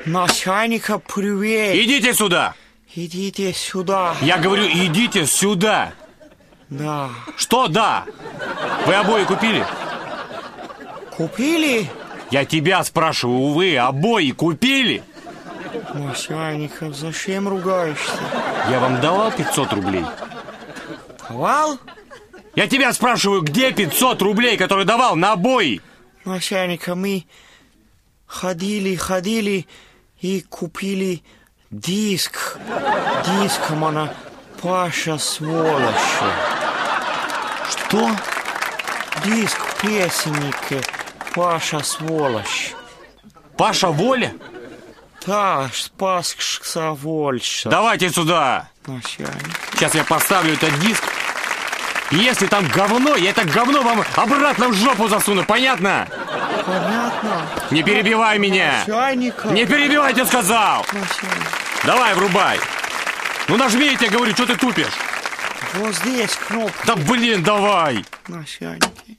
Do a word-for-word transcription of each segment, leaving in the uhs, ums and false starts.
Начальника, привет. Идите сюда. Идите сюда. Я говорю, идите сюда. Да. Что да? Вы обои купили? Купили? Я тебя спрашиваю, вы обои купили? Начальников, зачем ругаешься? Я вам давал пятьсот рублей? Давал? Я тебя спрашиваю, где пятьсот рублей, которые давал на обои? Начальника, мы ходили, ходили и купили диск. Диском она Паша сволочь. Что? Диск песенники Паша сволочь. Паша Воля? Да, Спасская Вольша. Давайте сюда. Начальник. Сейчас я поставлю этот диск. И если там говно, я это говно вам обратно в жопу засуну, понятно? Понятно. Не перебивай меня. Начальника. Не перебивай, я сказал. Начальник. Давай, врубай. Ну нажми, я тебе говорю, что ты тупишь? Вот здесь кнопка. Да блин, давай. Начальники.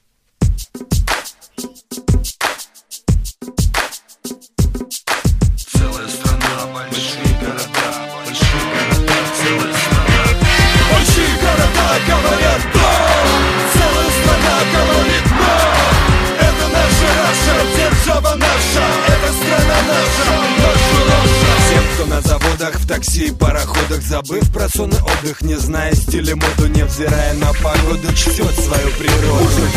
Целая страна, большие города, большие города, целая страна. Большие города говорят да, целая страна говорит да. Это наша Раша, держава наша, это страна наша, наша Раша. Всем, кто на заводах, в такси и пароходах, забыв про сон и отдых, не зная стиля моду, невзирая на погоду, чтет свою природу.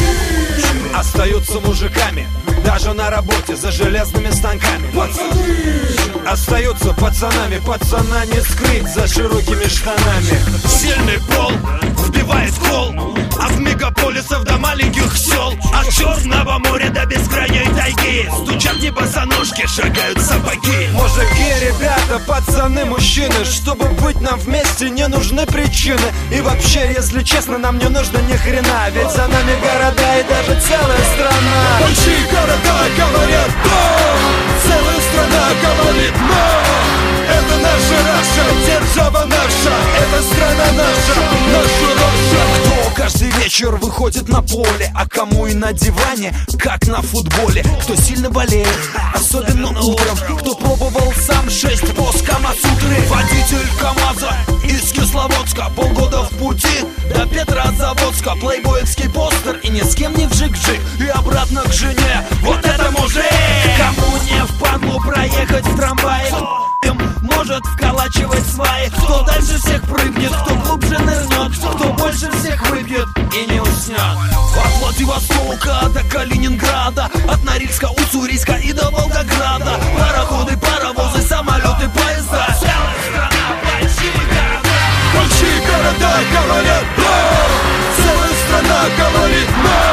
Остаются мужиками, даже на работе, за железными станками. Пацаны остаются пацанами, пацана не скрыть за широкими штанами. Сильный пол вбивает кол от мегаполисов до маленьких сел, от Черного моря до бескрайней тайги. Стучат не босоножки, шагают сапоги. Мужики, ребята, пацаны, мужчины, чтобы быть нам вместе, не нужны причины. И вообще, если честно, нам не нужно ни хрена, ведь за нами города и даже целая страна. Большие города говорят да, целая страна говорит да. Это наша Раша, держава наша, это страна наша, наша Раша. Кто каждый вечер выходит на поле, а кому и на диване, как на футболе. Кто сильно болеет, особенно утром, кто пробовал сам шесть пост Камасутры. Водитель КамАЗа из Кисловодска, полгода в пути до Петрозаводска. Плейбоевский постер и ни с кем не вжик-вжик, и обратно к жене. Вот это мужик! Кому не впадлу проехать в трамвае, может вколачивать сваи. Кто дальше всех прыгнет, кто глубже нырнет, кто больше всех выпьет и не уснет. От Владивостока до Калининграда, от Норильска, Уссурийска и до Волгограда. Пароходы, паровозы, самолеты, поезда. Целая страна, большие города. Большие города говорят да, целая страна говорит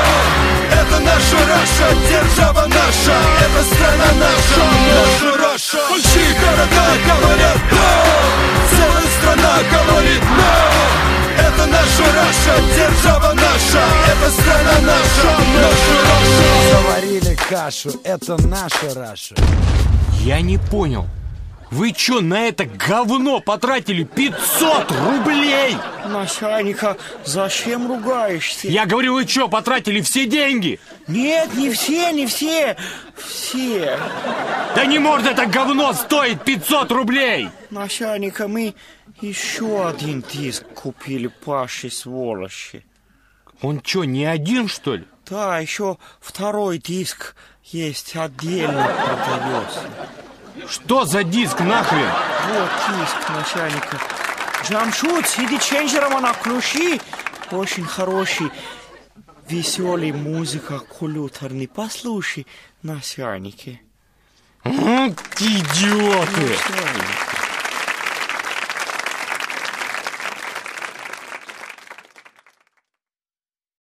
да. Это наша Раша, держава наша, это страна наша, наша Раша. Большие города говорят да, целая страна говорит да. Это наша Раша, держава наша, это страна наша, наша Раша. Заварили кашу, это наша Раша. Я не понял. Вы чё, на это говно потратили пятьсот рублей? Начальника, зачем ругаешься? Я говорю, вы чё, потратили все деньги? Нет, не все, не все. Все. Да не может это говно стоить пятьсот рублей! Начальника, мы еще один диск купили Паши сволочи. Он чё, не один, что ли? Да, еще второй диск есть, отдельно продается. Что за диск нахрен? Вот диск начальника. Джамшут, сиди ченджером на ключи. Очень хороший, веселый музыка, культурный. Послушай, начальники. Идиоты! Начальник.